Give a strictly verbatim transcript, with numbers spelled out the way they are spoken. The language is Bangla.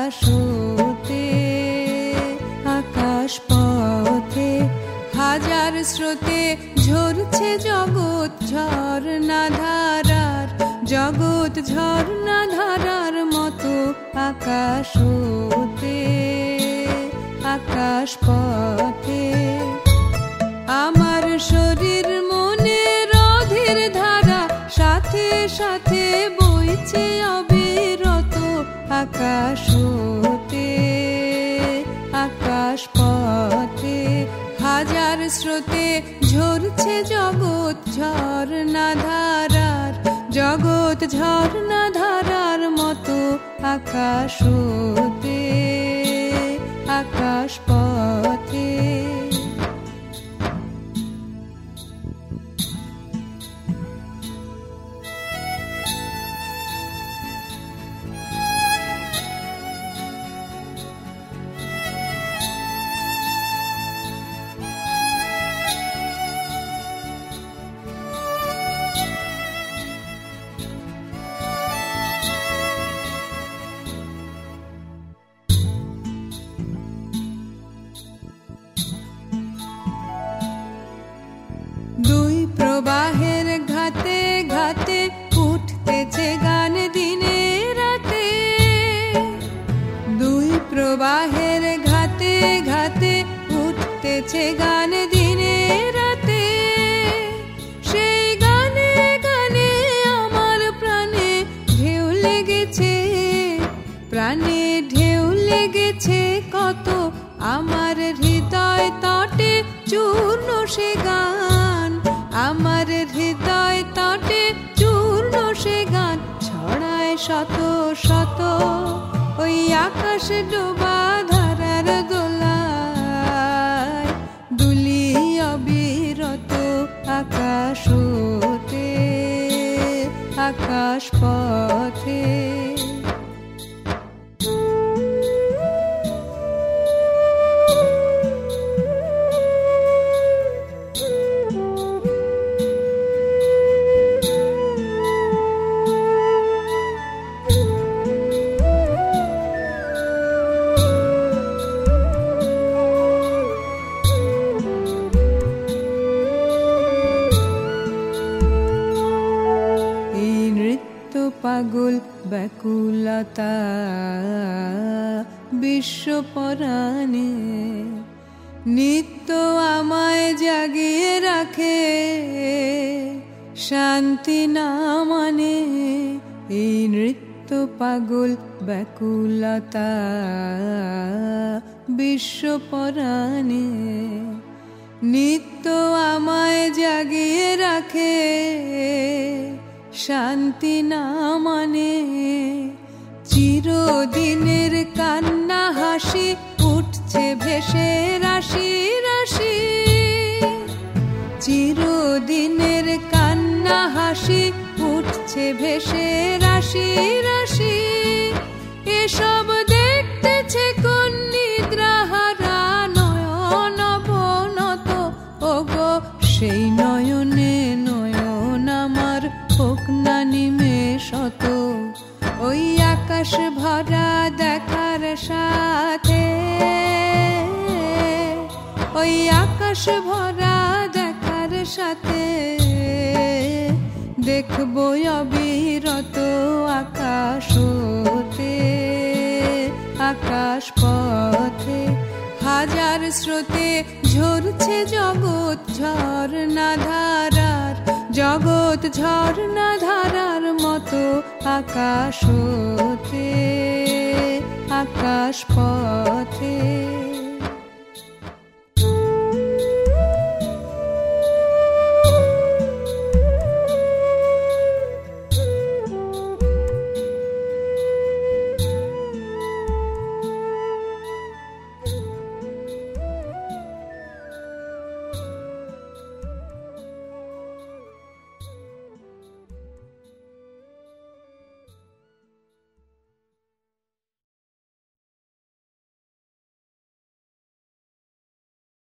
আকাশ হতে আকাশ পথে হাজার স্রোতে ঝরছে জগৎ ঝর্ণা ধারার জগৎ ঝর্ণা ধারার মতো আকাশ হতে আকাশ পথে আমার শরীর মনের অধীর ধারা সাথে সাথে বইছে অবিরত আকাশ হতে আকাশ পথে হাজার স্রোতে ঝরছে জগৎ ঝর্ণা ধারার জগৎ ঝর্ণা ধারার মতো আকাশ হতে আকাশ পথে দুই প্রবাহের ঘাতে ঘাতে উঠতেছে গান দিনে রাতে দুই প্রবাহের ঘাতে ঘাতে উঠতেছে গান দিনে রাতে সেই গানে গানে আমার প্রাণে ঢেউ লেগেছে প্রাণে ঢেউ লেগেছে কত আমার হৃদয় তটে চূর্ণ সে গান আমার হৃদয় তটে চূর্ণ সে গান ছড়ায় শত শত ওই আকাশ ডোবা ধারার দোলায় দুলি অবিরত আকাশ হতে আকাশ পথে পাগল ব্যাকুলতা বিশ্ব পরাণে নিত্য আমায় জাগিয়ে রাখে শান্তি না মানে এই নৃত্য পাগল ব্যাকুলতা বিশ্ব পরাণে নিত্য আমায় জাগিয়ে রাখে শান্তি না মানে চিরদিনের কান্না হাসি উঠছে ভেসে রাশি রাশি চিরদিনের কান্না হাসি উঠছে ভেসে রাশি রাশি এসব দেখতেছে কোন নিদ্রাহারা নয়ন বনত ওগো সেই নয়নে নয়ন আমার হোক না নিমেষত ওই আকাশ ভরা দেখার সাথে ওই আকাশ ভরা দেখার সাথে দেখবো অবিরত আকাশ হতে আকাশ পথে হাজার স্রোতে ঝরছে জগৎ ঝর্ণা ধারার জগৎ ঝর্ণা ধারার মতো আকাশ হতে আকাশ পথে।